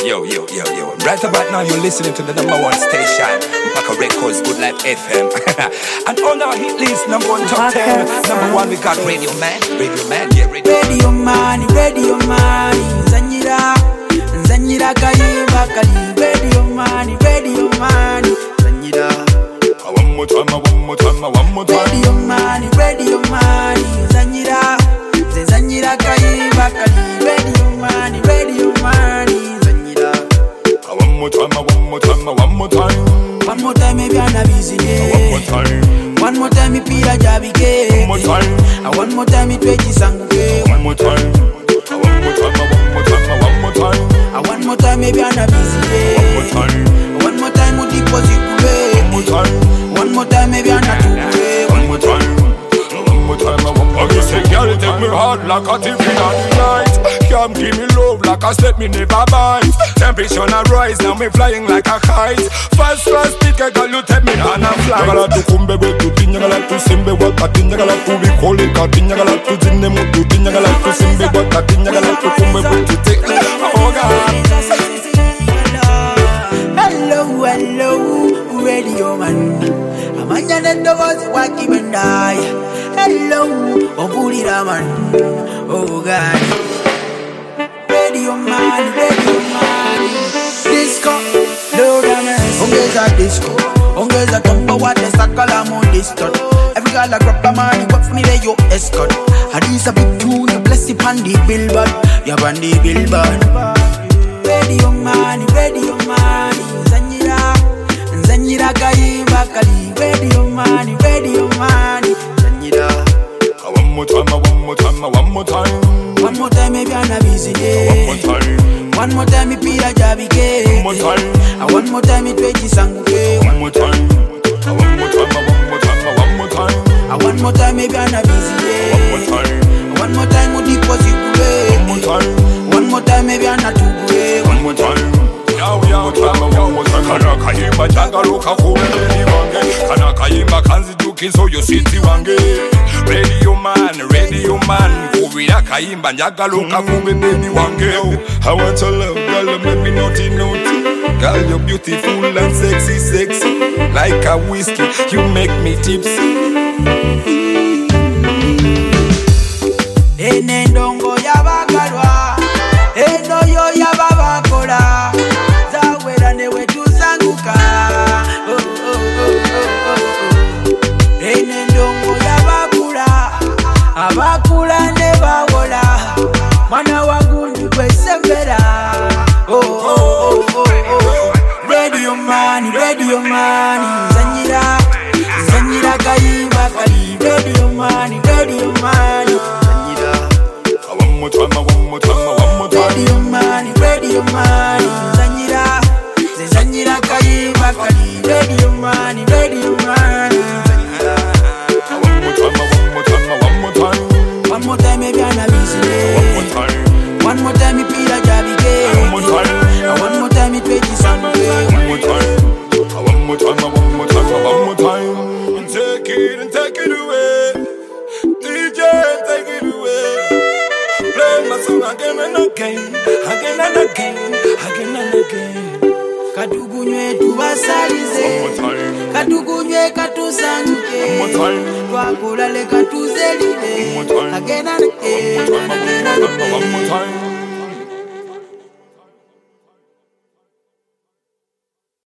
Yo. Right about now, you're listening to the #1 station, Mpaka Records, Good Life FM. And on our hit list, #1 top 10, #1 we got Radio Man, yeah, Radio Man, Zanyira Kayimba Kali, Radio Man, Zanyira. One more time. Radio Man, Zanyira Kayimba Kali, Radio Man, Zanyira. One more time. One more time, maybe I'm not busy. One more time, Pira Jabike. One more time. One more time, Twitchy Sanguke. One more time. One more time, maybe I'm not busy. One more time, Mudi Kosi. One more time, maybe I'm not too. One more time. You say, girl, take me hard like a TV on the night. Come give me love like a step, me never bite. Temperature na rise, now me flying like a kite. Fast, speak, girl, you take me on a flight. Nyagala tu kumbe wetu, nyagala tu simbe wakati, nyagala tu bikoli kati, nyagala tu zine mutu, nyagala tu simbe wakati, nyagala tu kumbe wetu, take me. Oh God. Hello, Radio Man. Amanya nendo was waki bandai. Hello, Oburi Raman. Oh God. Radio Man. Disco, Lord Ames. Ongeza tombo wate sakala mo distot. Every girl a grab a money, what for me they yo escort. Hadis a big tune, you bless it on the billboard. You on the billboard. Radio Man, Zanyira Kayimba Kali, Radio Man, Zanyira. One more time. One more time, maybe I'm not busy. One more time, Pira Jabike. One more time. One more time, Twitchy Sanguke. One more time. One more time, maybe I'm not busy. One more time, Mudi Kosi. One more time, maybe I'm not too. One more time. Kana kayimba jagaruka kubeli wange. Kana kayimba kanzi dukinso yo city wange. Radio man, kubira kayimba jagaruka kubeli wange. I want your love, girl, make me naughty. Girl, you're beautiful and sexy. Like a whiskey, you make me tipsy. Enendongo yabagalwa, eno yo yababakola. Zawera newe tuzanguka. Enendongo yabakula, abakula ne bawola. Mwana wagundu kwesembera. Radio Man, Zanyira Kayimba Kali, Radio Man, Zanyira. One more time. Radio Man, Zanyira Kayimba Kali, Radio Man, Zanyira. One more time, maybe I'm not busy. One more time, Pira Jabike. One more time, Twitchy Sanguke. One more time. Take it away. DJ, take it away. Play my song again and again. Katugunywe tubasalize. Katugunywe katusanguke. Twakulale katuzelide. Again and again. One more time.